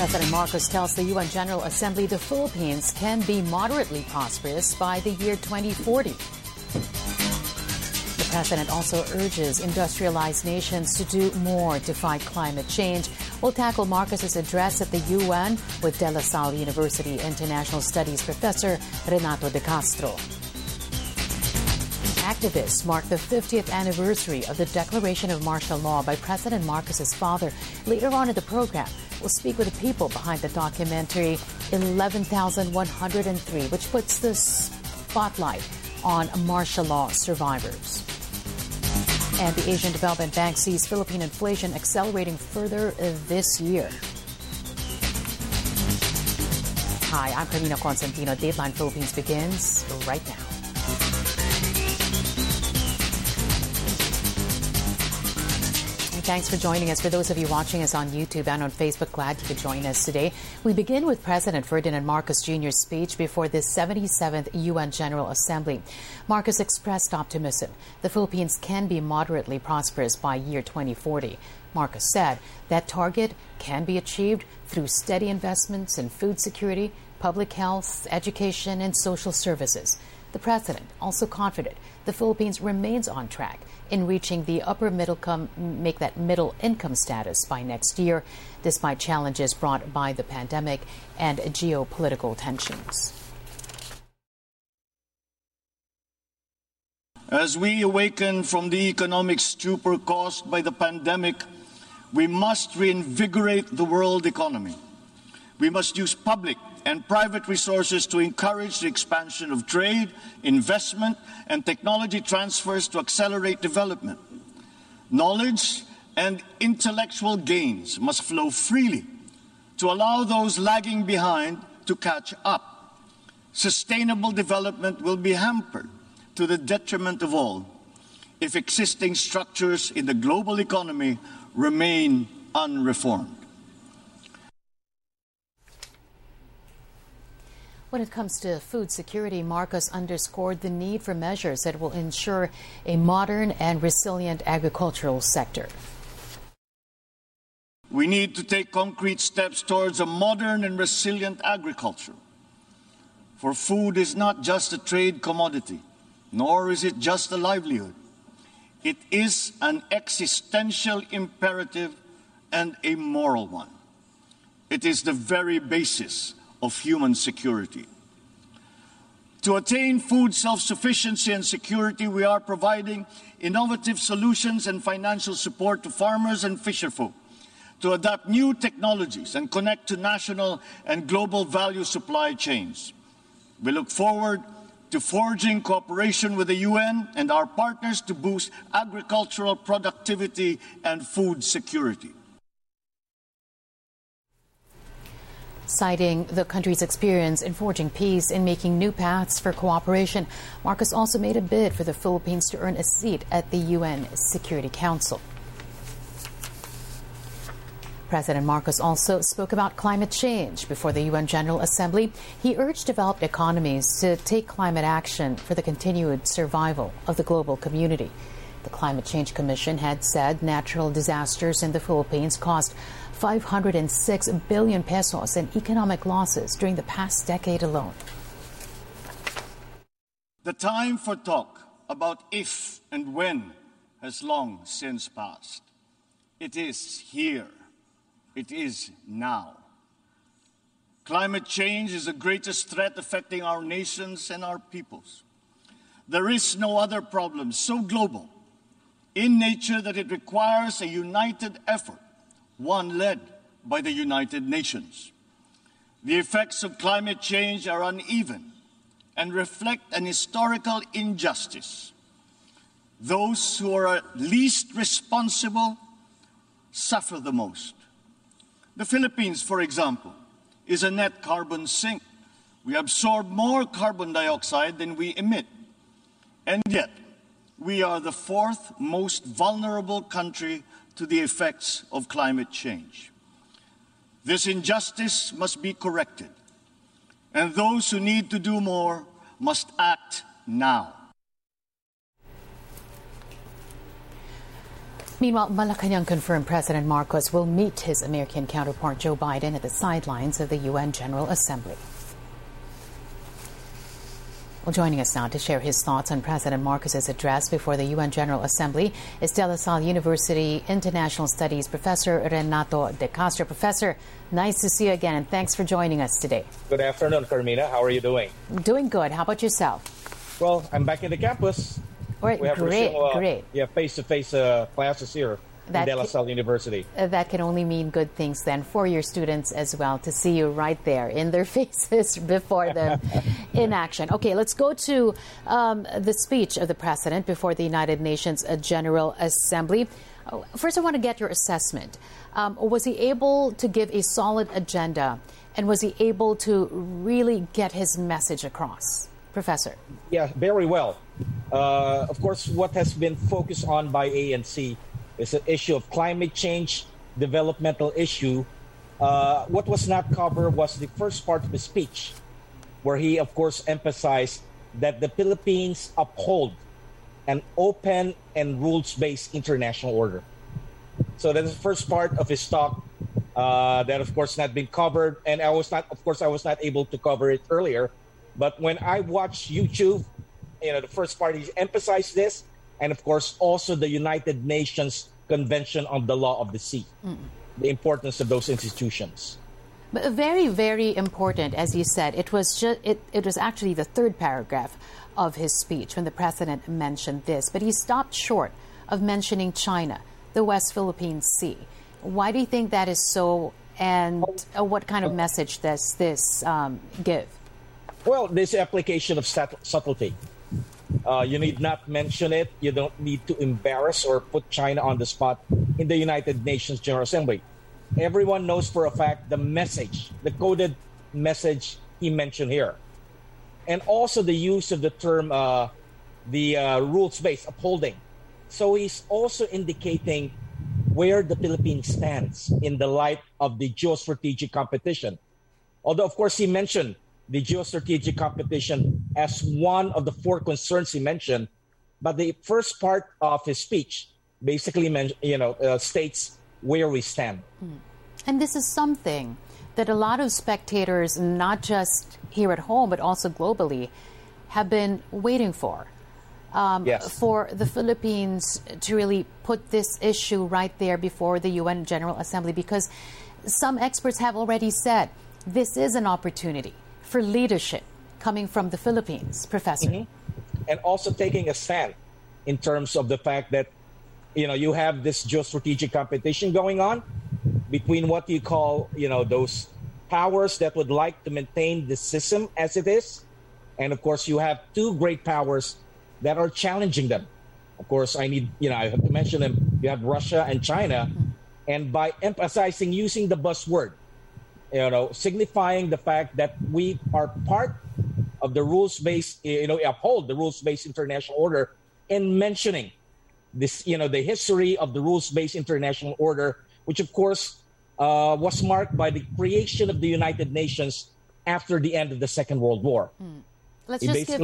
President Marcos tells the UN General Assembly the Philippines can be moderately prosperous by the year 2040. The president also urges industrialized nations to do more to fight climate change. We'll tackle Marcos's address at the UN with De La Salle University International Studies professor Renato De Castro. Activists mark the 50th anniversary of the declaration of martial law by President Marcos's father. Later on in the program, we'll speak with the people behind the documentary 11,103, which puts the spotlight on martial law survivors. And the Asian Development Bank sees Philippine inflation accelerating further this year. Hi, I'm Carmina Constantino. Dateline Philippines begins right now. Thanks for joining us. For those of you watching us on YouTube and on Facebook, glad you could join us today. We begin with President Ferdinand Marcos Jr.'s speech before the 77th UN General Assembly. Marcos expressed optimism the Philippines can be moderately prosperous by year 2040. Marcos said that target can be achieved through steady investments in food security, public health, education, and social services. The president also confident the Philippines remains on track in reaching the upper middle income status by next year, despite challenges brought by the pandemic and geopolitical tensions. As we awaken from the economic stupor caused by the pandemic, we must reinvigorate the world economy. We must use public and private resources to encourage the expansion of trade, investment, and technology transfers to accelerate development. Knowledge and intellectual gains must flow freely to allow those lagging behind to catch up. Sustainable development will be hampered to the detriment of all if existing structures in the global economy remain unreformed. When it comes to food security, Marcos underscored the need for measures that will ensure a modern and resilient agricultural sector. We need to take concrete steps towards a modern and resilient agriculture. For food is not just a trade commodity, nor is it just a livelihood. It is an existential imperative and a moral one. It is the very basis of human security. To attain food self-sufficiency and security, we are providing innovative solutions and financial support to farmers and fisherfolk to adapt new technologies and connect to national and global value supply chains. We look forward to forging cooperation with the UN and our partners to boost agricultural productivity and food security. Citing the country's experience in forging peace and making new paths for cooperation, Marcos also made a bid for the Philippines to earn a seat at the UN Security Council. President Marcos also spoke about climate change before the UN General Assembly. He urged developed economies to take climate action for the continued survival of the global community. The Climate Change Commission had said natural disasters in the Philippines caused 506 billion pesos in economic losses during the past decade alone. The time for talk about if and when has long since passed. It is here. It is now. Climate change is the greatest threat affecting our nations and our peoples. There is no other problem so global in nature that it requires a united effort, one led by the United Nations. The effects of climate change are uneven and reflect an historical injustice. Those who are least responsible suffer the most. The Philippines, for example, is a net carbon sink. We absorb more carbon dioxide than we emit. And yet, we are the fourth most vulnerable country to the effects of climate change. This injustice must be corrected, and those who need to do more must act now. Meanwhile, Malacanang confirmed President Marcos will meet his American counterpart Joe Biden at the sidelines of the UN General Assembly. Well, joining us now to share his thoughts on President Marcos's address before the UN General Assembly is De La Salle University International Studies Professor Renato De Castro. Professor, nice to see you again, and thanks for joining us today. Good afternoon, Carmina. How are you doing? Doing good. How about yourself? Well, I'm back in the campus. All right, we have great. Yeah, face-to-face classes here at De La Salle University. That can only mean good things then for your students as well, to see you right there in their faces before them in action. Okay, let's go to the speech of the President before the United Nations General Assembly. First, I want to get your assessment. Was he able to give a solid agenda, and was he able to really get his message across? Professor. Yeah, very well. Of course, what has been focused on by ANC is an issue of climate change, developmental issue. What was not covered was the first part of the speech, where he, of course, emphasized that the Philippines uphold an open and rules-based international order. So that is the first part of his talk that, of course, not been covered. And I was not able to cover it earlier. But when I watched YouTube, the first part, he emphasized this. And, of course, also the United Nations Convention on the Law of the Sea, the importance of those institutions. But very, very important, as you said. It was actually the third paragraph of his speech when the President mentioned this. But he stopped short of mentioning China, the West Philippine Sea. Why do you think that is so, and what kind of message does this give? Well, this application of subtlety. You need not mention it. You don't need to embarrass or put China on the spot in the United Nations General Assembly. Everyone knows for a fact the message, the coded message he mentioned here. And also the use of the term, the rules-based upholding. So he's also indicating where the Philippines stands in the light of the geostrategic competition. Although, of course, he mentioned the geostrategic competition as one of the four concerns he mentioned, but the first part of his speech basically states where we stand. And this is something that a lot of spectators, not just here at home but also globally, have been waiting for. Yes. For the Philippines to really put this issue right there before the UN General Assembly, because some experts have already said this is an opportunity for leadership coming from the Philippines, Professor. Mm-hmm. And also taking a stand in terms of the fact that, you have this geostrategic competition going on between what you call, those powers that would like to maintain the system as it is. And of course, you have two great powers that are challenging them. Of course, I have to mention them. You have Russia and China. And by emphasizing using the buzzword, signifying the fact that we are part of the rules-based, uphold the rules-based international order, and mentioning this, the history of the rules-based international order, which of course was marked by the creation of the United Nations after the end of the Second World War. Let's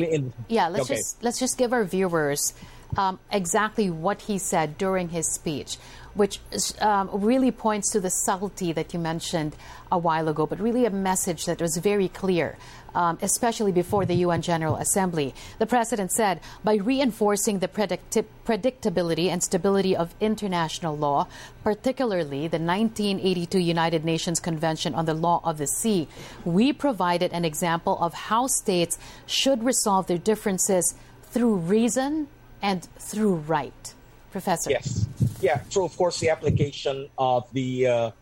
just give our viewers exactly what he said during his speech, which really points to the subtlety that you mentioned a while ago, but really a message that was very clear, especially before the UN General Assembly. The President said, by reinforcing the predictability and stability of international law, particularly the 1982 United Nations Convention on the Law of the Sea, we provided an example of how states should resolve their differences through reason and through right. Professor. Yes. Yeah. So, of course, the application of the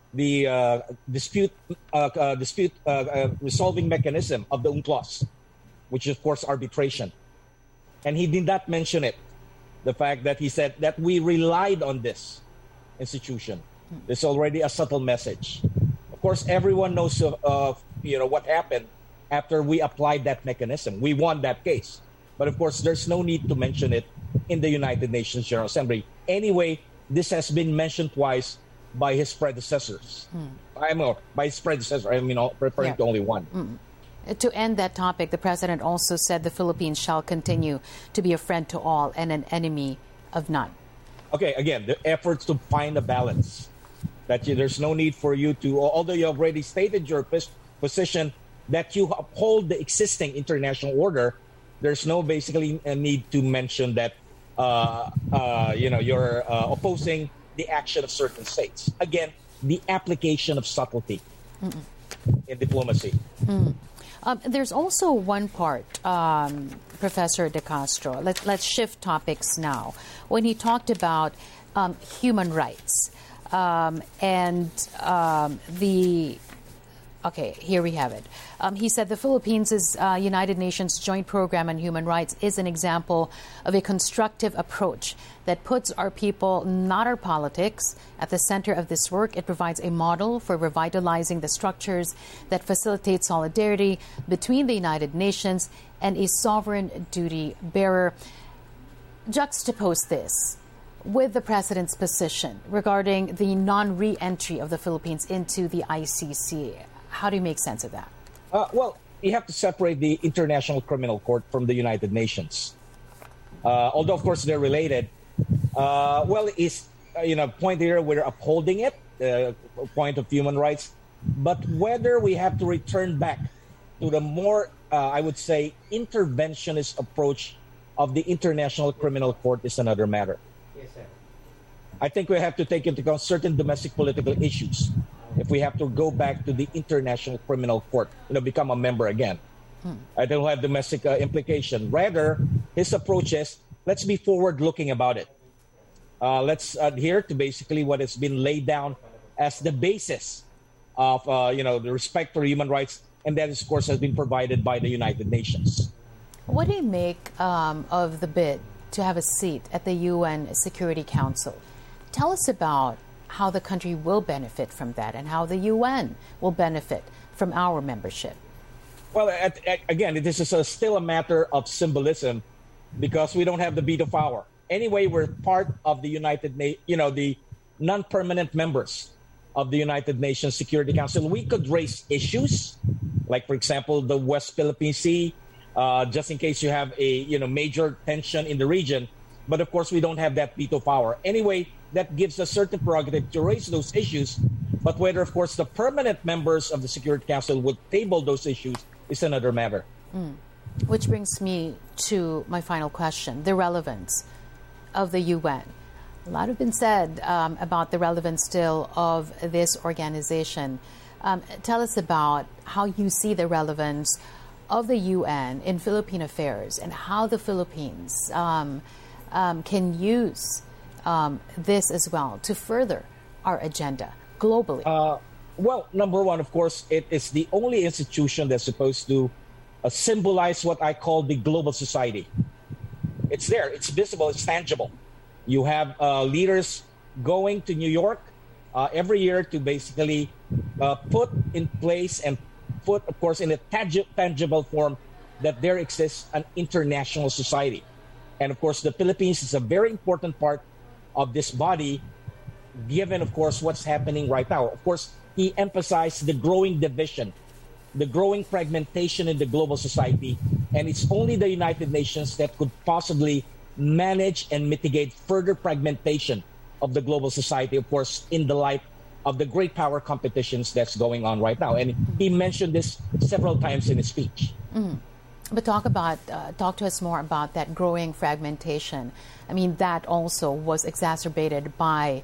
dispute resolving mechanism of the UNCLOS, which is, of course, arbitration. And he did not mention it. The fact that he said that we relied on this institution. There's already a subtle message. Of course, everyone knows what happened after we applied that mechanism. We won that case. But of course, there's no need to mention it in the United Nations General Assembly. Anyway, this has been mentioned twice by his predecessors. By his predecessor, referring to only one. To end that topic, the President also said the Philippines shall continue to be a friend to all and an enemy of none. okay, again, the efforts to find a balance. There's no need for you to, although you have already stated your position that you uphold the existing international order, there's no basically a need to mention that you're opposing the action of certain states. Again, the application of subtlety in diplomacy. There's also one part, Professor De Castro. Let's shift topics now. When he talked about human rights Okay, here we have it. He said the Philippines' United Nations Joint Program on Human Rights is an example of a constructive approach that puts our people, not our politics, at the center of this work. It provides a model for revitalizing the structures that facilitate solidarity between the United Nations and a sovereign duty bearer. Juxtapose this with the President's position regarding the non-re-entry of the Philippines into the ICC. How do you make sense of that? Well, you have to separate the International Criminal Court from the United Nations. Although, of course, they're related. Point here, we're upholding it, point of human rights. But whether we have to return back to the more, I would say, interventionist approach of the International Criminal Court is another matter. Yes, sir. I think we have to take into account certain domestic political issues if we have to go back to the International Criminal Court, become a member again. I don't have domestic implication. Rather, his approach is, let's be forward-looking about it. Let's adhere to basically what has been laid down as the basis of, the respect for human rights, and that, of course, has been provided by the United Nations. What do you make of the bid to have a seat at the UN Security Council? Tell us about how the country will benefit from that and how the UN will benefit from our membership. Well, again, this is still a matter of symbolism because we don't have the veto power. Anyway, we're part of the the non-permanent members of the United Nations Security Council. We could raise issues, like, for example, the West Philippine Sea, just in case you have a major tension in the region. But of course, we don't have that veto power. Anyway, that gives us certain prerogative to raise those issues. But whether, of course, the permanent members of the Security Council would table those issues is another matter. Which brings me to my final question, the relevance of the UN. A lot has been said about the relevance still of this organization. Tell us about how you see the relevance of the UN in Philippine affairs and how the Philippines can use this as well to further our agenda globally. Well, number one, of course, it is the only institution that's supposed to symbolize what I call the global society. It's there, it's visible, it's tangible. You have leaders going to New York every year to basically put in place and put, of course, in a tangible form that there exists an international society. And, of course, the Philippines is a very important part of this body, given, of course, what's happening right now. Of course, he emphasized the growing division, the growing fragmentation in the global society, and it's only the United Nations that could possibly manage and mitigate further fragmentation of the global society, of course, in the light of the great power competitions that's going on right now. And he mentioned this several times in his speech. But talk to us more about that growing fragmentation. I mean, that also was exacerbated by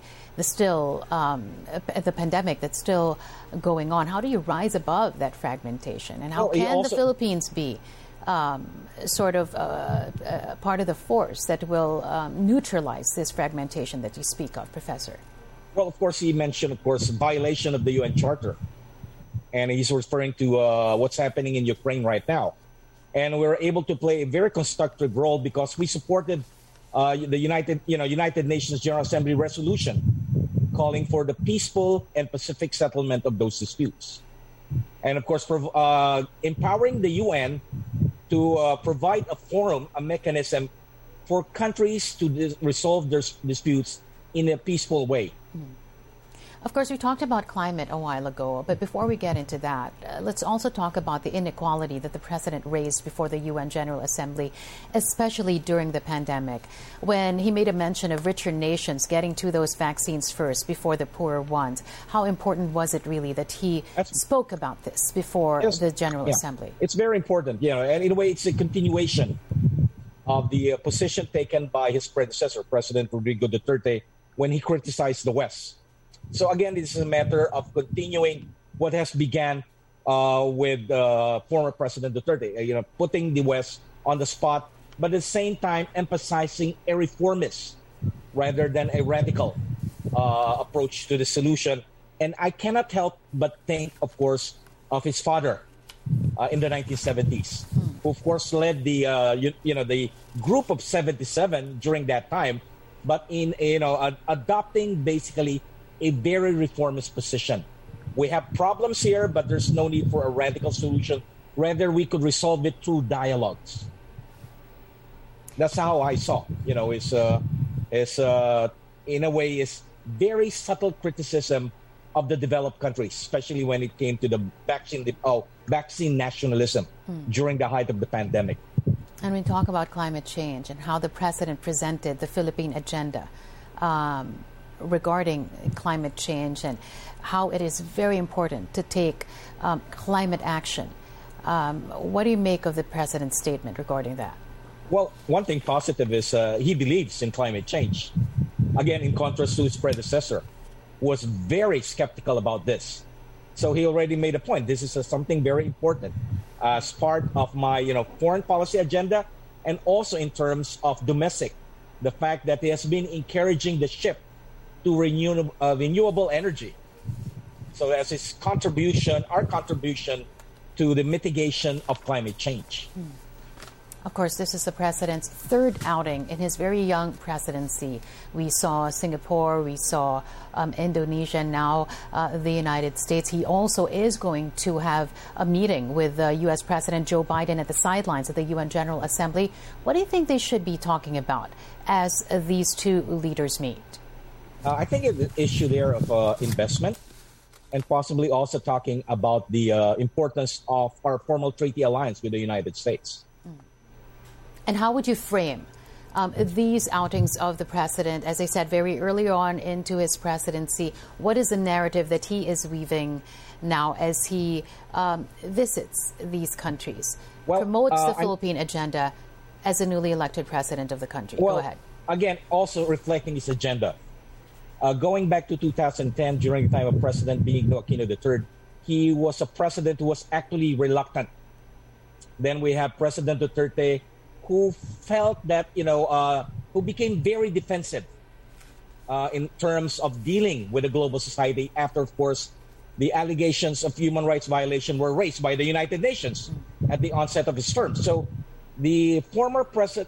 the pandemic that's still going on. How do you rise above that fragmentation? And how can the Philippines be part of the force that will neutralize this fragmentation that you speak of, Professor? Well, of course, he mentioned, of course, violation of the UN Charter. And he's referring to what's happening in Ukraine right now. And we're able to play a very constructive role because we supported the United Nations General Assembly resolution calling for the peaceful and pacific settlement of those disputes. And of course, empowering the UN to provide a forum, a mechanism for countries to resolve their disputes in a peaceful way. Of course, we talked about climate a while ago, but before we get into that, let's also talk about the inequality that the president raised before the UN General Assembly, especially during the pandemic, when he made a mention of richer nations getting to those vaccines first before the poorer ones. How important was it really that he spoke about this before the General Assembly? It's very important, and in a way, it's a continuation of the position taken by his predecessor, President Rodrigo Duterte, when he criticized the West. So again, this is a matter of continuing what has began with former President Duterte, putting the West on the spot, but at the same time emphasizing a reformist rather than a radical approach to the solution. And I cannot help but think, of course, of his father in the 1970s, who of course led the group of 77 during that time, but in adopting basically a very reformist position. We have problems here, but there's no need for a radical solution. Rather, we could resolve it through dialogues. That's how I saw. It's in a way is very subtle criticism of the developed countries, especially when it came to the vaccine nationalism during the height of the pandemic. And we talk about climate change and how the president presented the Philippine agenda regarding climate change and how it is very important to take climate action. What do you make of the president's statement regarding that? Well, one thing positive is he believes in climate change. Again, in contrast to his predecessor, who was very skeptical about this. So he already made a point. This is something very important as part of my foreign policy agenda, and also in terms of domestic. The fact that he has been encouraging the shift to renewable energy. So as his contribution, our contribution to the mitigation of climate change. Of course, this is the president's third outing in his very young presidency. We saw Singapore, we saw Indonesia, now the United States. He also is going to have a meeting with U.S. President Joe Biden at the sidelines of the UN General Assembly. What do you think they should be talking about as these two leaders meet? I think it's an issue there of investment, and possibly also talking about the importance of our formal treaty alliance with the United States. And how would you frame these outings of the president, as I said, very early on into his presidency? What is the narrative that he is weaving now as he visits these countries, promotes the Philippine agenda as a newly elected president of the country? Well, go ahead. Again, also reflecting his agenda. Going back to 2010, during the time of President Benigno Aquino III, he was a president who was actually reluctant. Then we have President Duterte, who felt that, who became very defensive in terms of dealing with the global society after, of course, the allegations of human rights violation were raised by the United Nations at the onset of his term. So the former president,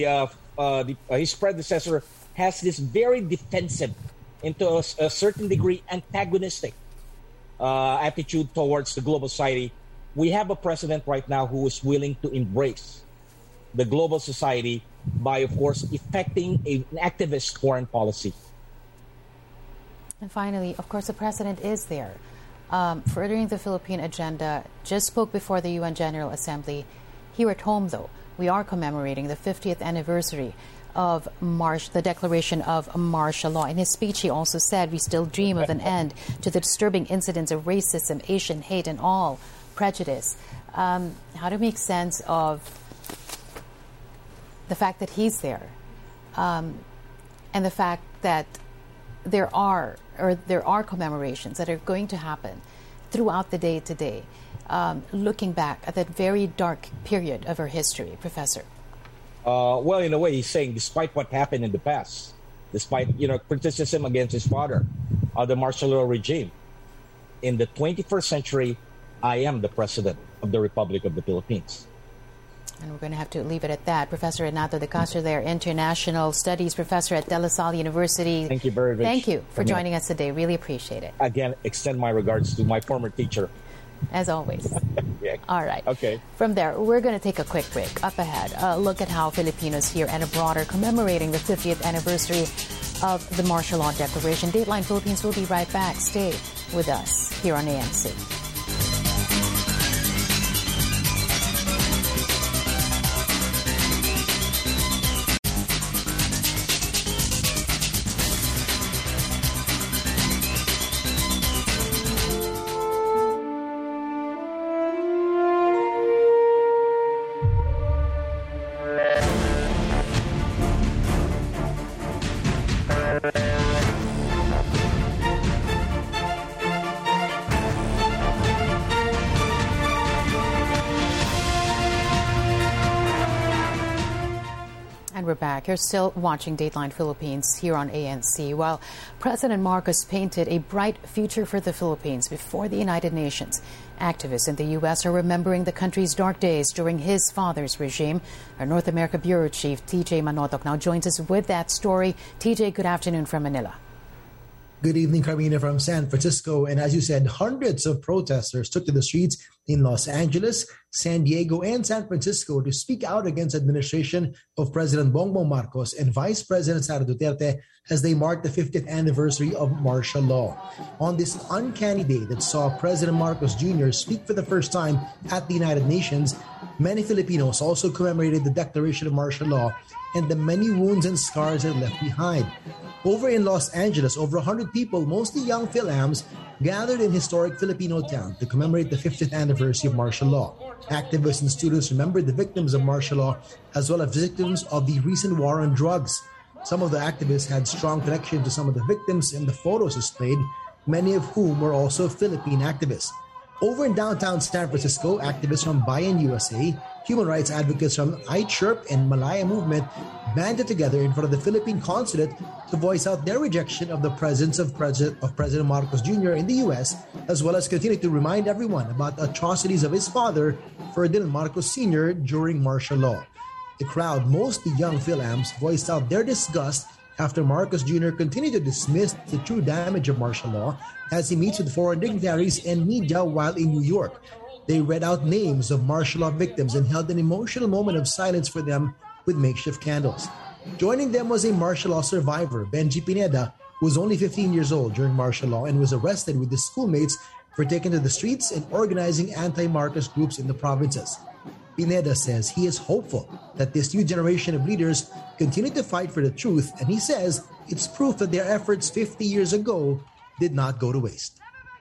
his predecessor has this very defensive, into a certain degree, antagonistic attitude towards the global society. We have a president right now who is willing to embrace the global society by, of course, effecting an activist foreign policy. And finally, of course, the president is there, furthering the Philippine agenda, just spoke before the UN General Assembly. Here at home, though, we are commemorating the 50th anniversary of the declaration of martial law. In his speech, he also said, we still dream of an end to the disturbing incidents of racism, Asian hate, and all prejudice. How to make sense of the fact that he's there, and the fact that there are commemorations that are going to happen throughout the day today, looking back at that very dark period of our history, Professor? Well, in a way, he's saying, despite what happened in the past, despite criticism against his father, the martial law regime, in the 21st century, I am the president of the Republic of the Philippines. And we're going to have to leave it at that. Professor Renato De Castro there, International Studies Professor at De La Salle University. Thank you very much. Thank you for joining us today. Really appreciate it. Again, extend my regards to my former teacher. As always. Yeah. All right. Okay. From there, we're going to take a quick break. Up ahead, look at how Filipinos here and abroad are commemorating the 50th anniversary of the martial law declaration. Dateline Philippines will be right back. Stay with us here on ANC. And we're back. You're still watching Dateline Philippines here on ANC. While President Marcos painted a bright future for the Philippines before the United Nations, activists in the U.S. are remembering the country's dark days during his father's regime. Our North America Bureau Chief TJ Manotoc now joins us with that story. TJ, good afternoon from Manila. Good evening, Carmina, from San Francisco. And as you said, hundreds of protesters took to the streets in Los Angeles, San Diego, and San Francisco to speak out against the administration of President Bongbong Marcos and Vice President Sara Duterte as they marked the 50th anniversary of martial law. On this uncanny day that saw President Marcos Jr. speak for the first time at the United Nations, many Filipinos also commemorated the declaration of martial law and the many wounds and scars it left behind. Over in Los Angeles, over 100 people, mostly young Phil-Ams, gathered in historic Filipino town to commemorate the 50th anniversary of martial law. Activists and students remembered the victims of martial law as well as victims of the recent war on drugs. Some of the activists had strong connection to some of the victims in the photos displayed, many of whom were also Philippine activists. Over in downtown San Francisco, activists from Bayan USA, human rights advocates from iChirp and Malaya Movement banded together in front of the Philippine consulate to voice out their rejection of the presence of President Marcos Jr. in the U.S., as well as continue to remind everyone about the atrocities of his father, Ferdinand Marcos Sr., during martial law. The crowd, mostly young Phil-Ams, voiced out their disgust after Marcos Jr. continued to dismiss the true damage of martial law as he meets with foreign dignitaries and media while in New York. They read out names of martial law victims and held an emotional moment of silence for them with makeshift candles. Joining them was a martial law survivor, Benji Pineda, who was only 15 years old during martial law and was arrested with his schoolmates for taking to the streets and organizing anti-Marcos groups in the provinces. Pineda says he is hopeful that this new generation of leaders continue to fight for the truth, and he says it's proof that their efforts 50 years ago did not go to waste.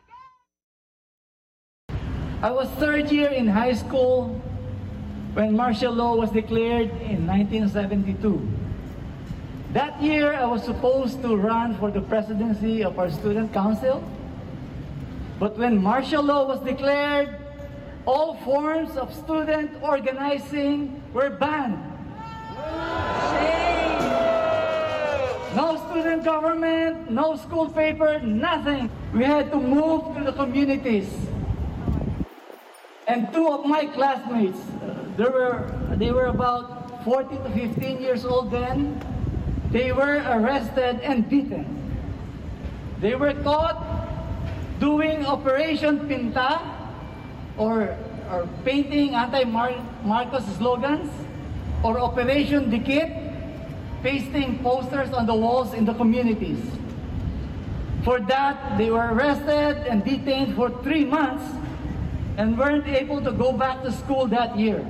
I was third year in high school when martial law was declared in 1972. That year, I was supposed to run for the presidency of our student council. But when martial law was declared, all forms of student organizing were banned. No student government, no school paper, nothing. We had to move to the communities. And two of my classmates, they were about 40 to 15 years old then. They were arrested and beaten. They were caught doing Operation Pinta or painting anti-Marcos slogans, or Operation Dikit, pasting posters on the walls in the communities. For that, they were arrested and detained for 3 months and weren't able to go back to school that year.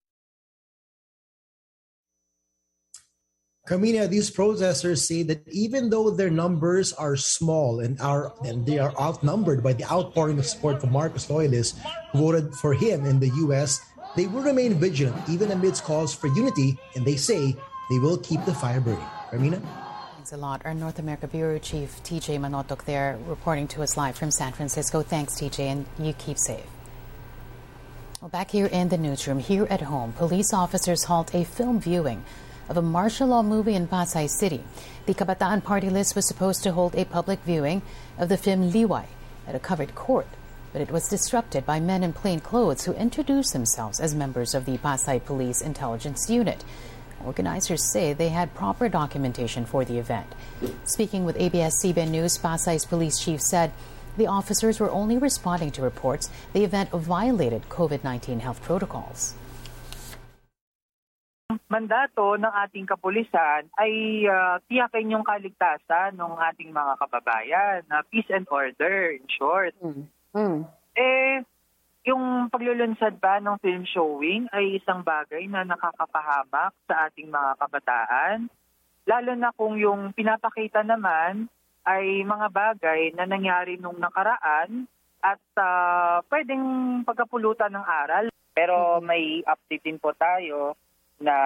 Carmina, these protesters say that even though their numbers are small and they are outnumbered by the outpouring of support for Marcos loyalists who voted for him in the U.S., they will remain vigilant even amidst calls for unity, and they say they will keep the fire burning. Carmina? Thanks a lot. Our North America Bureau Chief TJ Manotoc there reporting to us live from San Francisco. Thanks, TJ, and you keep safe. Well, back here in the newsroom, here at home, police officers halt a film viewing of a martial law movie in Pasay City. The Kabataan Party List was supposed to hold a public viewing of the film Liway at a covered court, but it was disrupted by men in plain clothes who introduced themselves as members of the Pasay Police Intelligence Unit. Organizers say they had proper documentation for the event. Speaking with ABS-CBN News, Pasay's police chief said the officers were only responding to reports the event violated COVID-19 health protocols. mandato ng ating kapulisan ay tiyakin yung kaligtasan ng ating mga kababayan, peace and order, in short. Yung paglulunsad ba ng film showing ay isang bagay na nakakapahamak sa ating mga kabataan, lalo na kung yung pinapakita naman ay mga bagay na nangyari nung nakaraan at pwedeng pagkapulutan ng aral. Pero may update din po tayo na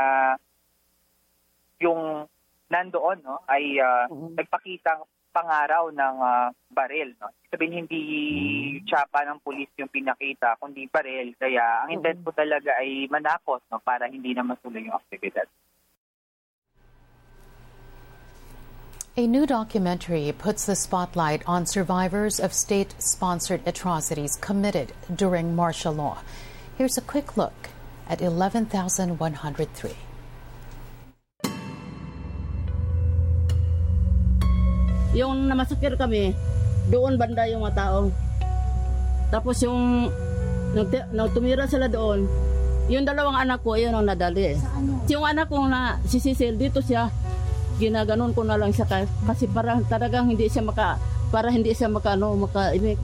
yung nandoon ay nagpakitang pangaraw ng baril. Sabihin, hindi tsapa ng pulis yung pinakita, kundi baril. Kaya ang intent po talaga ay manakot para hindi na masuloy yung aktibidad. A new documentary puts the spotlight on survivors of state-sponsored atrocities committed during martial law. Here's a quick look at 11,103. Yung namasakir kami, doon banda yung mga tao. Tapos yung tumira sila doon, yung dalawang anak ko, yun ang nadali. Yung anak ko na si Cecil, dito siya, ginaganon ko na lang siya kasi para talagang hindi siya makaimik.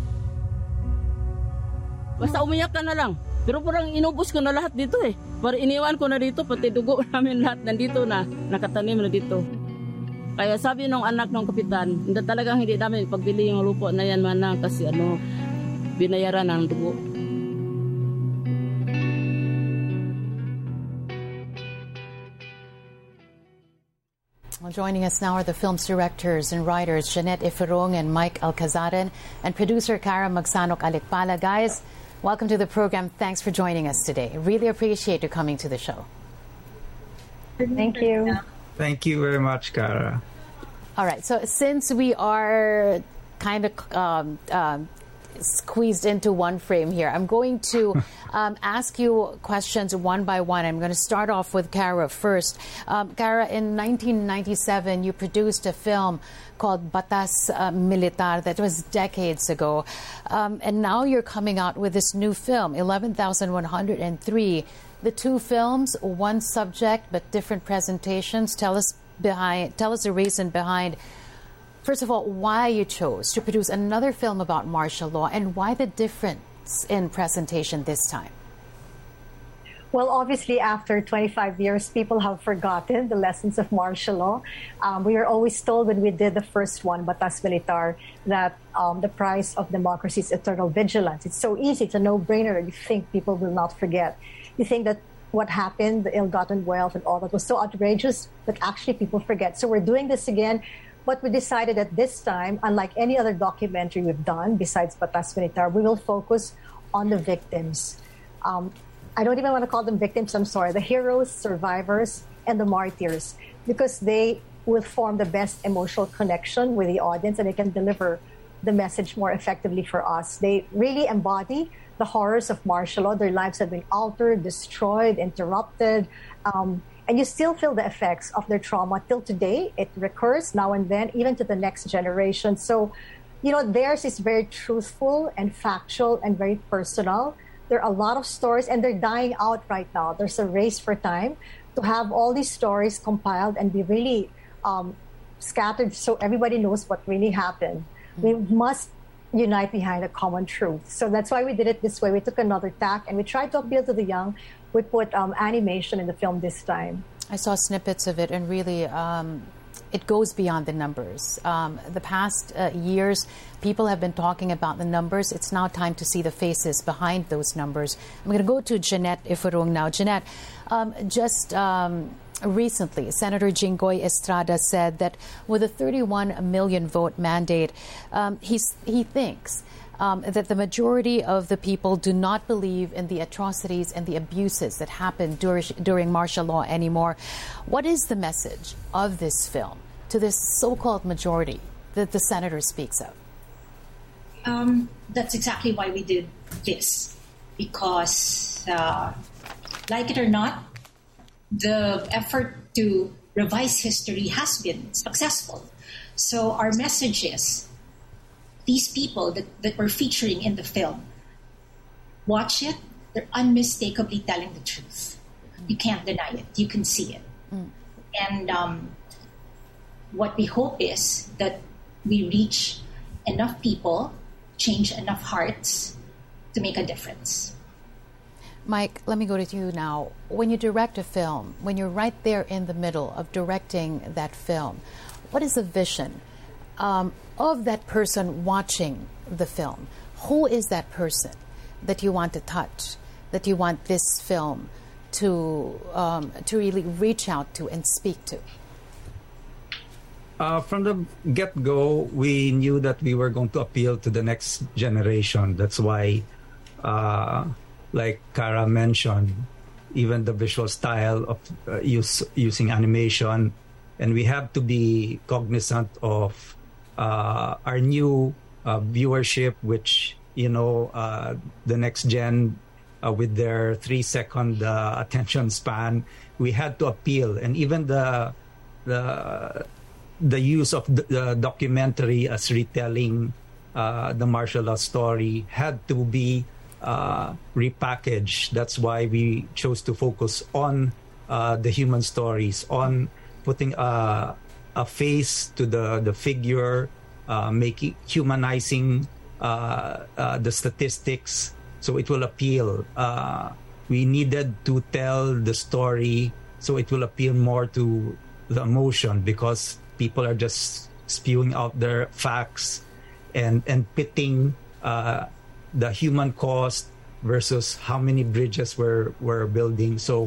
Basta umiyak ka na lang. Pero parang inubos ko na lahat dito eh. Para iniwan ko na dito, pati dugo namin lahat nandito na, nakatanim na dito. Kaya sabi nung anak ng kapitan, talagang hindi namin pagbili yung lupo na yan manang kasi binayaran ng dugo. Well, joining us now are the film's directors and writers, Jeanette Iferong and Mike Alcazaran, and producer Cara Magsanok Alikpala. Guys, welcome to the program. Thanks for joining us today. Really appreciate you coming to the show. Thank you. Thank you very much, Cara. All right. So since we are kind of squeezed into one frame here, I'm going to ask you questions one by one. I'm going to start off with Cara first. Cara, in 1997, you produced a film called Batas Militar that was decades ago. And now you're coming out with this new film, 11,103. The two films, one subject but different presentations. Tell us the reason behind, first of all, why you chose to produce another film about martial law and why the difference in presentation this time. Well, obviously, after 25 years, people have forgotten the lessons of martial law. We were always told when we did the first one, Batas Militar, that the price of democracy is eternal vigilance. It's so easy, it's a no-brainer. You think people will not forget. You think that what happened, the ill-gotten wealth and all that was so outrageous, but actually people forget. So we're doing this again, but we decided that this time, unlike any other documentary we've done besides Batas Militar, we will focus on the victims. I don't even want to call them victims, I'm sorry, the heroes, survivors, and the martyrs, because they will form the best emotional connection with the audience and they can deliver the message more effectively for us. They really embody the horrors of martial law. Their lives have been altered, destroyed, interrupted, and you still feel the effects of their trauma till today. It recurs now and then, even to the next generation. So, theirs is very truthful and factual and very personal. There are a lot of stories, and they're dying out right now. There's a race for time to have all these stories compiled and be really scattered so everybody knows what really happened. We must unite behind a common truth. So that's why we did it this way. We took another tack and we tried to appeal to the young. We put animation in the film this time. I saw snippets of it and really it goes beyond the numbers. The past years, people have been talking about the numbers. It's now time to see the faces behind those numbers. I'm going to go to Jeanette Iferong now. Jeanette, recently, Senator Jinggoy Estrada said that with a 31 million vote mandate, he thinks that the majority of the people do not believe in the atrocities and the abuses that happened during martial law anymore. What is the message of this film to this so-called majority that the senator speaks of? That's exactly why we did this, because like it or not, the effort to revise history has been successful. So our message is, these people that we're featuring in the film, watch it, they're unmistakably telling the truth. You can't deny it. You can see it. And what we hope is that we reach enough people, change enough hearts to make a difference. Mike, let me go to you now. When you direct a film, when you're right there in the middle of directing that film, what is the vision of that person watching the film? Who is that person that you want to touch, that you want this film to really reach out to and speak to? From the get-go, we knew that we were going to appeal to the next generation. That's why, like Cara mentioned, even the visual style of using animation, and we have to be cognizant of our new viewership, which, the next gen with their 3-second attention span, we had to appeal. And even the use of the documentary as retelling the martial law story had to be repackaged. That's why we chose to focus on the human stories, on putting a face to the figure, humanizing the statistics so it will appeal. We needed to tell the story so it will appeal more to the emotion, because people are just spewing out their facts and pitting the human cost versus how many bridges we're building. So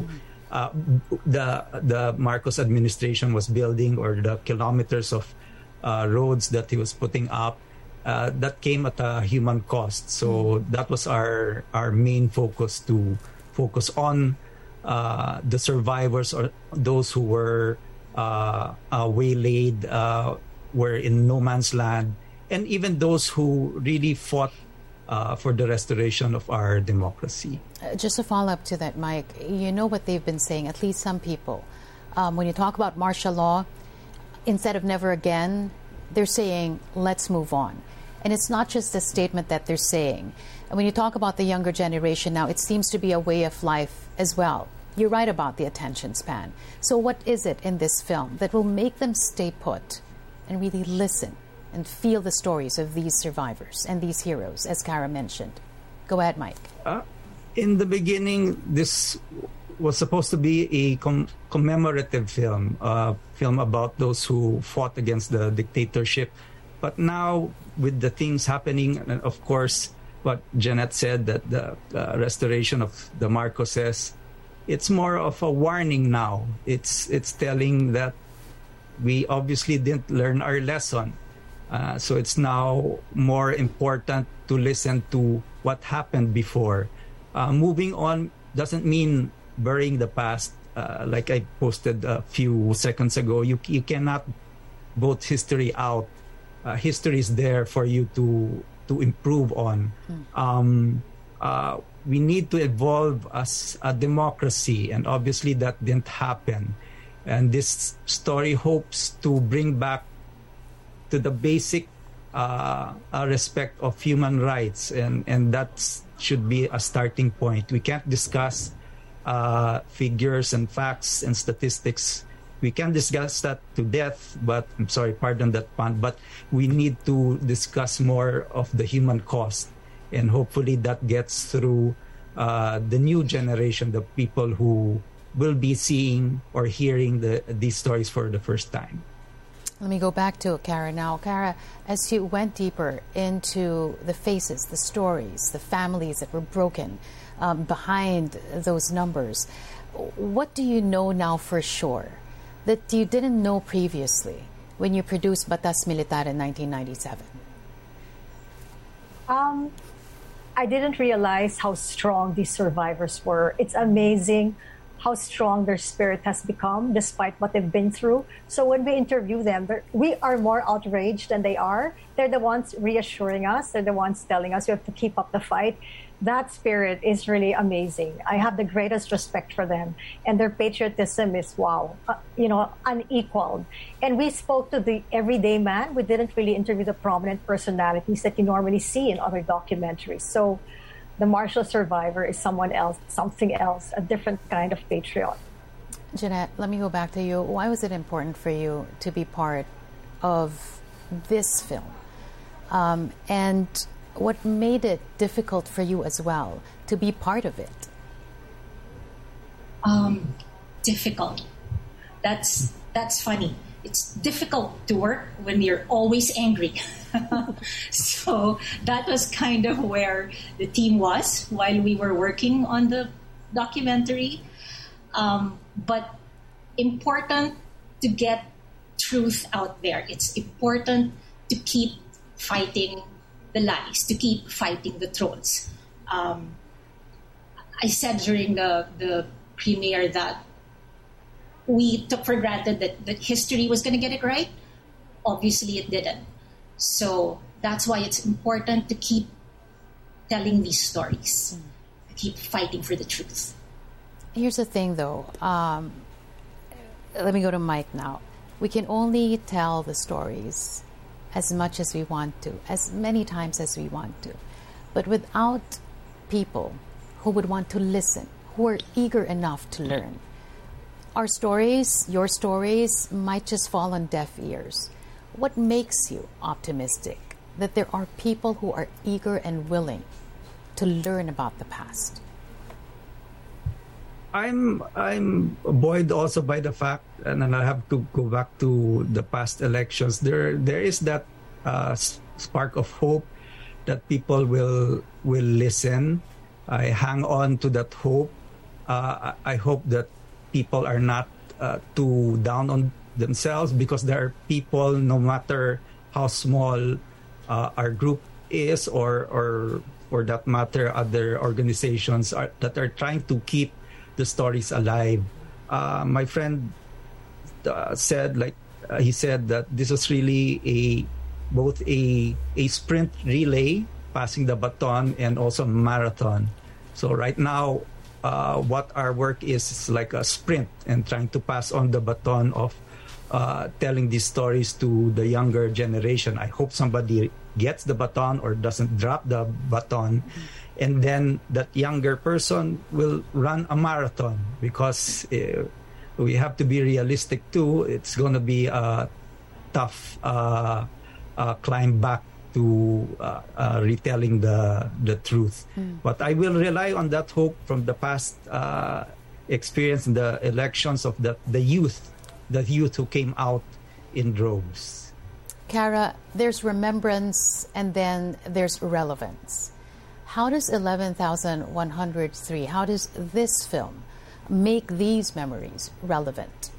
the Marcos administration was building, or the kilometers of roads that he was putting up, that came at a human cost. So that was our main focus, to focus on the survivors, or those who were waylaid, were in no man's land, and even those who really fought for the restoration of our democracy. Just a follow-up to that, Mike, you know what they've been saying, at least some people. When you talk about martial law, instead of never again, they're saying, let's move on. And it's not just a statement that they're saying. And when you talk about the younger generation now, it seems to be a way of life as well. You're right about the attention span. So what is it in this film that will make them stay put and really listen and feel the stories of these survivors and these heroes, as Cara mentioned? Go ahead, Mike. In the beginning, this was supposed to be a commemorative film, film about those who fought against the dictatorship. But now, with the things happening, and of course, what Jeanette said, that the restoration of the Marcoses, it's more of a warning now. It's telling that we obviously didn't learn our lesson. So it's now more important to listen to what happened before. Moving on doesn't mean burying the past. Like I posted a few seconds ago, you cannot vote history out. History is there for you to improve on. We need to evolve as a democracy, and obviously that didn't happen. And this story hopes to bring back to the basic respect of human rights, and that should be a starting point. We can't discuss figures and facts and statistics. We can discuss that to death, but I'm sorry, pardon that pun, but we need to discuss more of the human cost. And hopefully that gets through the new generation, the people who will be seeing or hearing these stories for the first time. Let me go back to Cara now. Cara, as you went deeper into the faces, the stories, the families that were broken behind those numbers, what do you know now for sure that you didn't know previously when you produced Batas Militar in 1997? I didn't realize how strong these survivors were. It's amazing how strong their spirit has become despite what they've been through. So when we interview them, we are more outraged than they are. They're the ones reassuring us. They're the ones telling us we have to keep up the fight. That spirit is really amazing. I have the greatest respect for them. And their patriotism is, wow, unequaled. And we spoke to the everyday man. We didn't really interview the prominent personalities that you normally see in other documentaries. So The martial survivor is someone else, something else, a different kind of patriot. Jeanette, let me go back to you. Why was it important for you to be part of this film? And what made it difficult for you as well to be part of it? Difficult. That's funny. It's difficult to work when you're always angry. So that was kind of where the team was while we were working on the documentary. But important to get truth out there. It's important to keep fighting the lies, to keep fighting the trolls. I said during the premiere that we took for granted that history was going to get it right. Obviously, it didn't. So that's why it's important to keep telling these stories, to keep fighting for the truth. Here's the thing, though. Let me go to Mike now. We can only tell the stories as much as we want to, as many times as we want to. But without people who would want to listen, who are eager enough to learn, our stories, your stories, might just fall on deaf ears. What makes you optimistic that there are people who are eager and willing to learn about the past? I'm buoyed also by the fact, and then I have to go back to the past elections. There is that spark of hope that people will listen. I hang on to that hope. I hope that people are not too down on themselves, because there are people, no matter how small our group is, or for that matter, other organizations that are trying to keep the stories alive. My friend said, he said that this was really both a sprint relay, passing the baton, and also marathon. So right now, what our work is like a sprint, and trying to pass on the baton of telling these stories to the younger generation. I hope somebody gets the baton or doesn't drop the baton. And then that younger person will run a marathon, because we have to be realistic too. It's going to be a tough climb back to retelling the truth. But I will rely on that hope from the past experience in the elections of the youth who came out in droves. Kara, there's remembrance and then there's relevance. How does 11,103, how does this film make these memories relevant?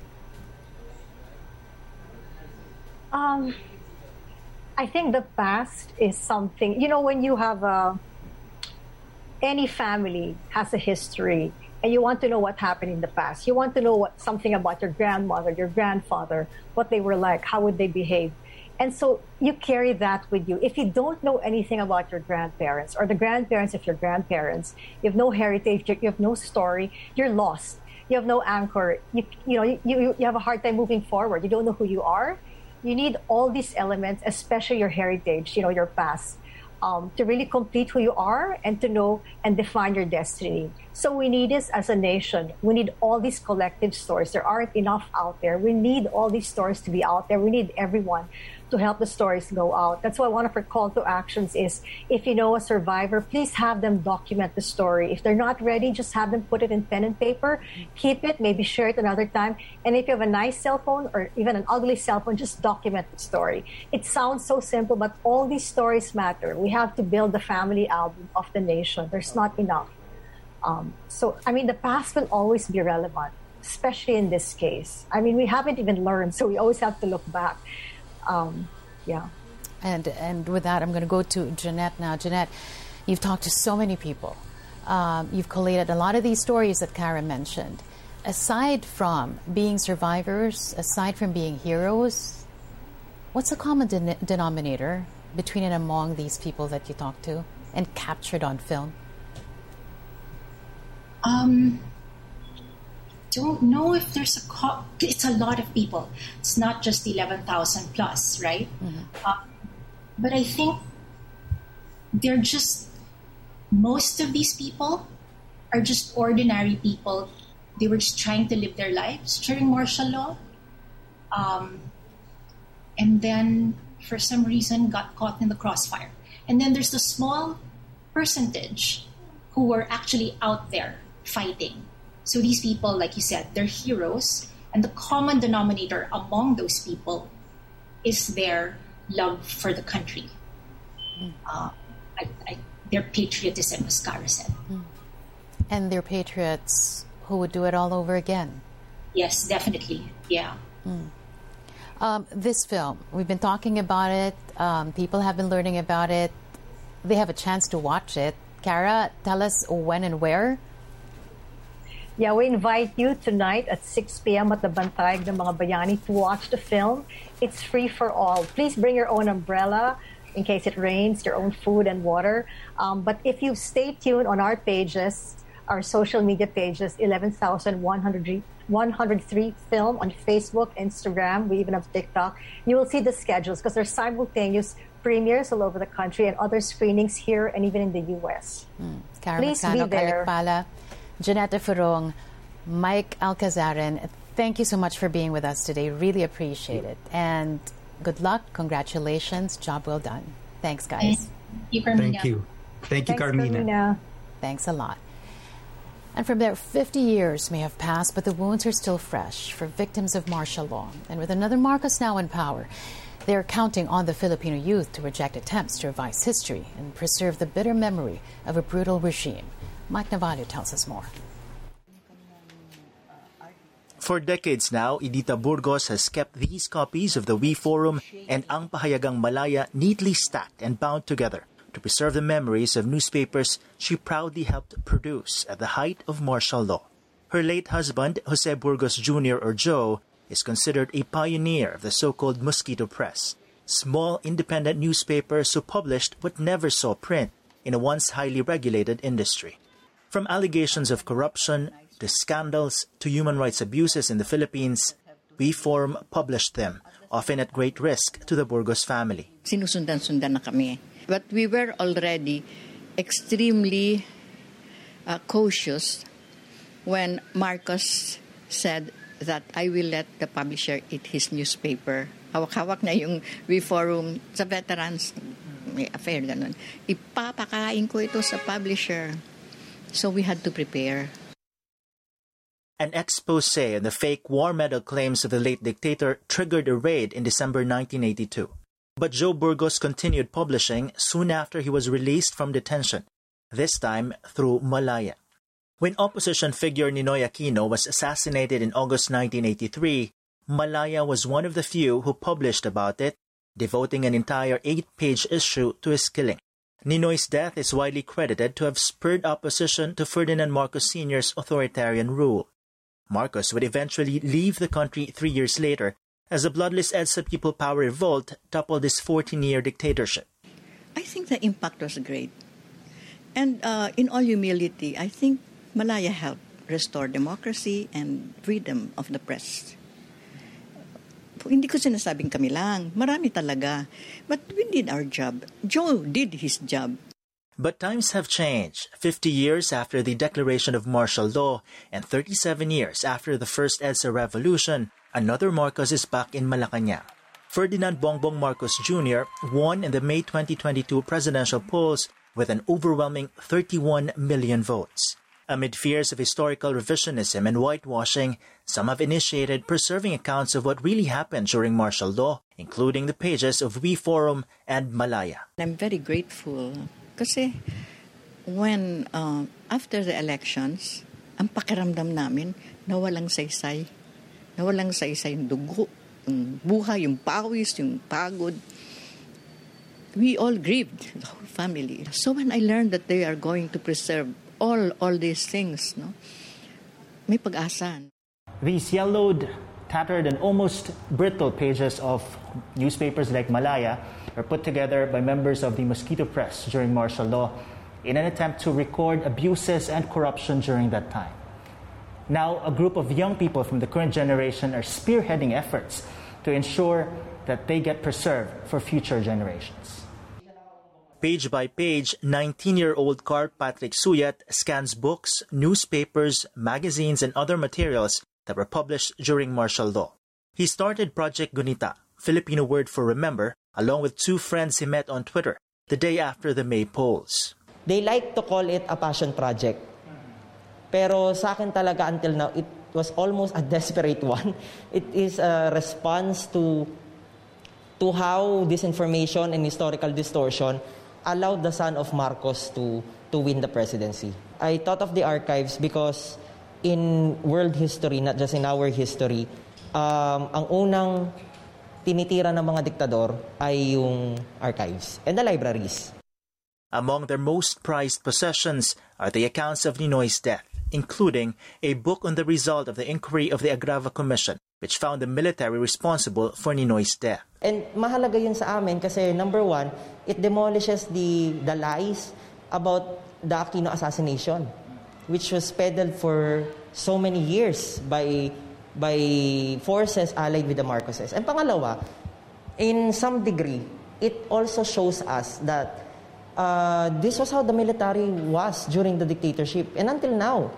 I think the past is something, when you have any family has a history and you want to know what happened in the past. You want to know something about your grandmother, your grandfather, what they were like, how would they behave. And so you carry that with you. If you don't know anything about your grandparents or the grandparents of your grandparents, you have no heritage, you have no story, you're lost. You have no anchor. You have a hard time moving forward. You don't know who you are. You need all these elements, especially your heritage, your past, to really complete who you are and to know and define your destiny. So we need this as a nation. We need all these collective stories. There aren't enough out there. We need all these stories to be out there. We need everyone to help the stories go out. That's why one of our call to actions is, if you know a survivor, please have them document the story. If they're not ready, just have them put it in pen and paper, keep it, maybe share it another time. And if you have a nice cell phone or even an ugly cell phone, just document the story. It sounds so simple, but all these stories matter. We have to build the family album of the nation. There's not enough. The past will always be relevant, especially in this case. We haven't even learned, so we always have to look back. And with that, I'm going to go to Jeanette now. Jeanette, you've talked to so many people. You've collated a lot of these stories that Kara mentioned. Aside from being survivors, aside from being heroes, what's the common denominator between and among these people that you talked to and captured on film? Don't know if there's it's a lot of people. It's not just 11,000 plus, right? Mm-hmm. But I think they're just most of these people are just ordinary people. They were just trying to live their lives during martial law. And then, for some reason, got caught in the crossfire. And then there's the small percentage who were actually out there fighting. So these people, like you said, they're heroes. And the common denominator among those people is their love for the country. Their patriotism, as Cara said. And they're patriots who would do it all over again. Yes, definitely. Yeah. This film, we've been talking about it. People have been learning about it. They have a chance to watch it. Cara, tell us when and where. Yeah, we invite you tonight at 6 p.m. at the Bantayog ng Mga Bayani to watch the film. It's free for all. Please bring your own umbrella in case it rains, your own food and water. But if you stay tuned on our pages, our social media pages, 11,103 Film on Facebook, Instagram, we even have TikTok, you will see the schedules because there's simultaneous premieres all over the country and other screenings here and even in the U.S. Cara Please Magsano, be there. Calicpala, Janetta Furong, Mike Alcazaran, thank you so much for being with us today. Really appreciate it. And good luck, congratulations, job well done. Thanks, guys. Thank you, Carmina. Thank you. Thank you, Thanks, Carmina. Thanks a lot. And from there, 50 years may have passed, but the wounds are still fresh for victims of martial law. And with another Marcos now in power, they are counting on the Filipino youth to reject attempts to revise history and preserve the bitter memory of a brutal regime. Mike Navalio tells us more. For decades now, Edita Burgos has kept these copies of the We Forum and Ang Pahayagang Malaya neatly stacked and bound together to preserve the memories of newspapers she proudly helped produce at the height of martial law. Her late husband, Jose Burgos Jr. or Joe, is considered a pioneer of the so-called Mosquito Press, small independent newspapers who published what never saw print in a once highly regulated industry. From allegations of corruption to scandals to human rights abuses in the Philippines, We Forum published them, often at great risk to the Burgos family. Sinusundan-sundan na kami. But we were already extremely cautious when Marcos said that I will let the publisher eat his newspaper. Hawak-hawak na yung We Forum sa veterans. May affair ganun. Ipapakain ko ito sa publisher. So we had to prepare. An expose on the fake war medal claims of the late dictator triggered a raid in December 1982. But Joe Burgos continued publishing soon after he was released from detention, this time through Malaya. When opposition figure Ninoy Aquino was assassinated in August 1983, Malaya was one of the few who published about it, devoting an entire 8-page issue to his killing. Ninoy's death is widely credited to have spurred opposition to Ferdinand Marcos Sr.'s authoritarian rule. Marcos would eventually leave the country 3 years later as the bloodless EDSA People Power Revolt toppled his 14-year dictatorship. I think the impact was great. And in all humility, I think Malaya helped restore democracy and freedom of the press. Hindi ko sinasabing kami lang. Marami talaga. But we did our job. Joe did his job. But times have changed. 50 years after the declaration of martial law and 37 years after the first EDSA revolution, another Marcos is back in Malacanang. Ferdinand Bongbong Marcos Jr. won in the May 2022 presidential polls with an overwhelming 31 million votes. Amid fears of historical revisionism and whitewashing, some have initiated preserving accounts of what really happened during martial law, including the pages of We Forum and Malaya. I'm very grateful kasi when after the elections, ang pakiramdam namin nawalang saysay. Nawalang saysay yung dugo, yung buhay, yung pawis, yung pagod. We all grieved, the whole family. So when I learned that they are going to preserve all these things, no, may pag-asa. These yellowed, tattered, and almost brittle pages of newspapers like Malaya were put together by members of the Mosquito Press during martial law in an attempt to record abuses and corruption during that time. Now, a group of young people from the current generation are spearheading efforts to ensure that they get preserved for future generations. Page by page, 19-year-old Carl Patrick Suyat scans books, newspapers, magazines, and other materials that were published during martial law. He started Project Gunita, Filipino word for remember, along with two friends he met on Twitter the day after the May polls. They like to call it a passion project. Pero sa akin talaga until now, it was almost a desperate one. It is a response to how disinformation and historical distortion allowed the son of Marcos to win the presidency. I thought of the archives because in world history, not just in our history, ang unang tinitira ng mga diktador ay yung archives and the libraries. Among their most prized possessions are the accounts of Ninoy's death, including a book on the result of the inquiry of the Agrava Commission, which found the military responsible for Ninoy's death. And mahalaga yun sa amin kasi number one, it demolishes the lies about the Aquino assassination, which was peddled for so many years by forces allied with the Marcoses. And pangalawa, in some degree, it also shows us that this was how the military was during the dictatorship. And until now,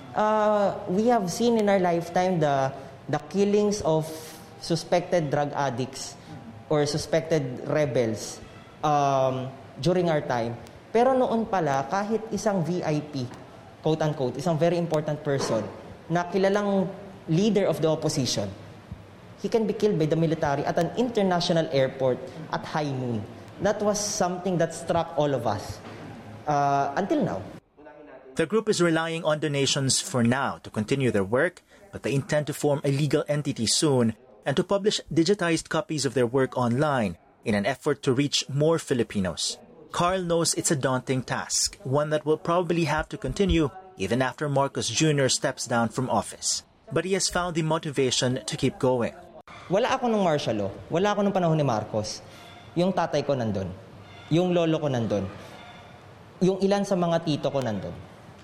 we have seen in our lifetime the killings of suspected drug addicts or suspected rebels during our time. Pero noon pala, kahit isang VIP, quote-unquote, isang very important person, na kilalang leader of the opposition, he can be killed by the military at an international airport at high noon. That was something that struck all of us until now. The group is relying on donations for now to continue their work, but they intend to form a legal entity soon and to publish digitized copies of their work online in an effort to reach more Filipinos. Carl knows it's a daunting task, one that will probably have to continue even after Marcos Jr. steps down from office. But he has found the motivation to keep going. Wala ako nung martial law. Wala ako nung panahon ni Marcos. Yung tatay ko nandun. Yung lolo ko nandun. Yung ilan sa mga tito ko nandun.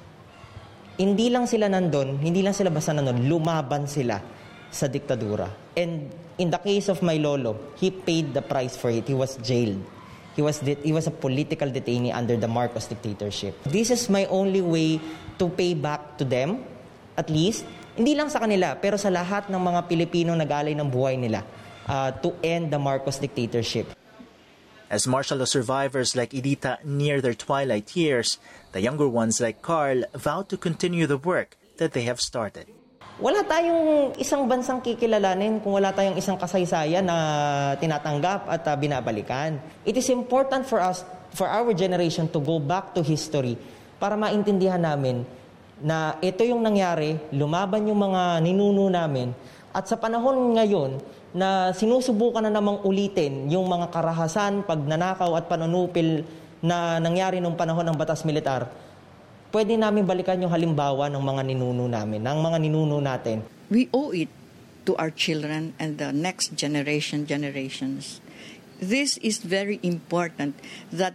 Hindi lang sila nandun, hindi lang sila basta nandun, lumaban sila sa diktadura. And in the case of my lolo, he paid the price for it. He was jailed. He was a political detainee under the Marcos dictatorship. This is my only way to pay back to them, at least. Hindi lang sa kanila, pero sa lahat ng mga Pilipino nag-alay ng buhay nila to end the Marcos dictatorship. As martial law survivors like Edita near their twilight years, the younger ones like Carl vow to continue the work that they have started. Wala tayong isang bansang kikilalanin kung wala tayong isang kasaysayan na tinatanggap at binabalikan. It is important for us, for our generation, to go back to history para maintindihan namin na ito yung nangyari, lumaban yung mga ninuno namin, at sa panahon ngayon na sinusubukan na namang ulitin yung mga karahasan, pagnanakaw at panunupil na nangyari nung panahon ng batas militar, pwede namin balikan yung halimbawa ng mga ninuno namin, ng mga ninuno natin. We owe it to our children and the next generations. This is very important that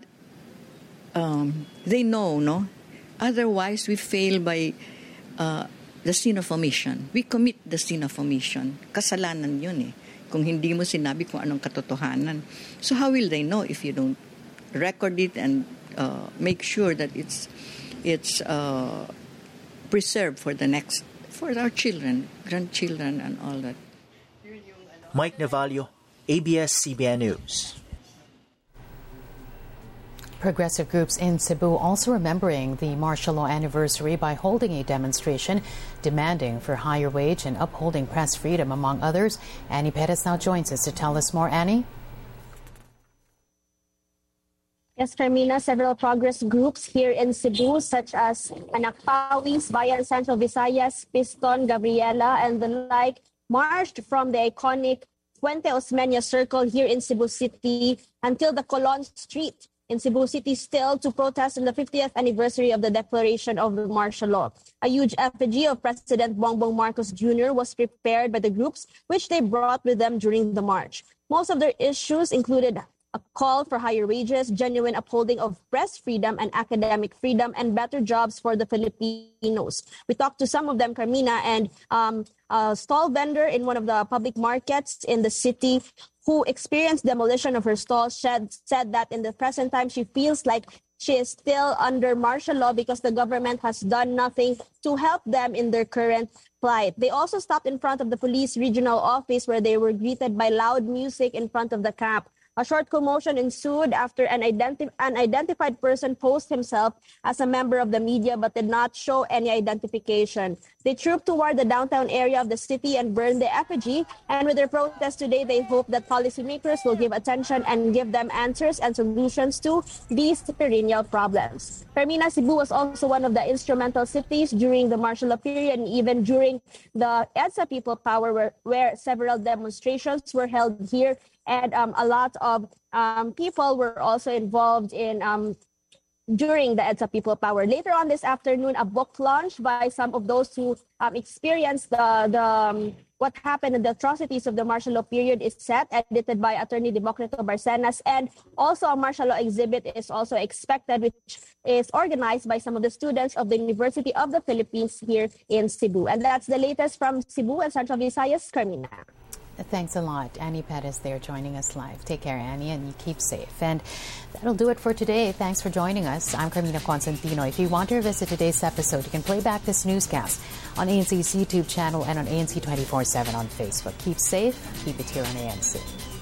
they know, no? Otherwise, we fail by the sin of omission. We commit the sin of omission. Kasalanan yun eh. Kung hindi mo sinabi kung anong katotohanan. So how will they know if you don't record it and make sure that it's preserved for our children, grandchildren, and all that. Mike Navalio, ABS-CBN News. Progressive groups in Cebu also remembering the martial law anniversary by holding a demonstration demanding for higher wage and upholding press freedom, among others. Annie Perez now joins us to tell us more. Annie? Yes, Carmina, several progress groups here in Cebu, such as Anak Pawis, Bayan Central Visayas, Piston, Gabriela, and the like, marched from the iconic Puente Osmeña Circle here in Cebu City until the Colon Street in Cebu City still to protest on the 50th anniversary of the declaration of the martial law. A huge effigy of President Bongbong Marcos Jr. was prepared by the groups, which they brought with them during the march. Most of their issues included a call for higher wages, genuine upholding of press freedom and academic freedom, and better jobs for the Filipinos. We talked to some of them, Carmina, and a stall vendor in one of the public markets in the city who experienced demolition of her stall said that in the present time she feels like she is still under martial law because the government has done nothing to help them in their current plight. They also stopped in front of the police regional office where they were greeted by loud music in front of the camp. A short commotion ensued after an unidentified person posed himself as a member of the media but did not show any identification. They trooped toward the downtown area of the city and burned the effigy. And with their protest today, they hope that policymakers will give attention and give them answers and solutions to these perennial problems. Carmina, Cebu was also one of the instrumental cities during the martial law period and even during the EDSA People Power where several demonstrations were held here. And a lot of people were also involved in during the EDSA People Power. Later on this afternoon, a book launch by some of those who experienced what happened in the atrocities of the martial law period is set, edited by Attorney Democrito Barcenas, and also a martial law exhibit is also expected, which is organized by some of the students of the University of the Philippines here in Cebu. And that's the latest from Cebu and Central Visayas, Carmina. Thanks a lot. Annie Pettis there joining us live. Take care, Annie, and you keep safe. And that'll do it for today. Thanks for joining us. I'm Carmina Constantino. If you want to revisit today's episode, you can play back this newscast on ANC's YouTube channel and on ANC 24/7 on Facebook. Keep safe. Keep it here on ANC.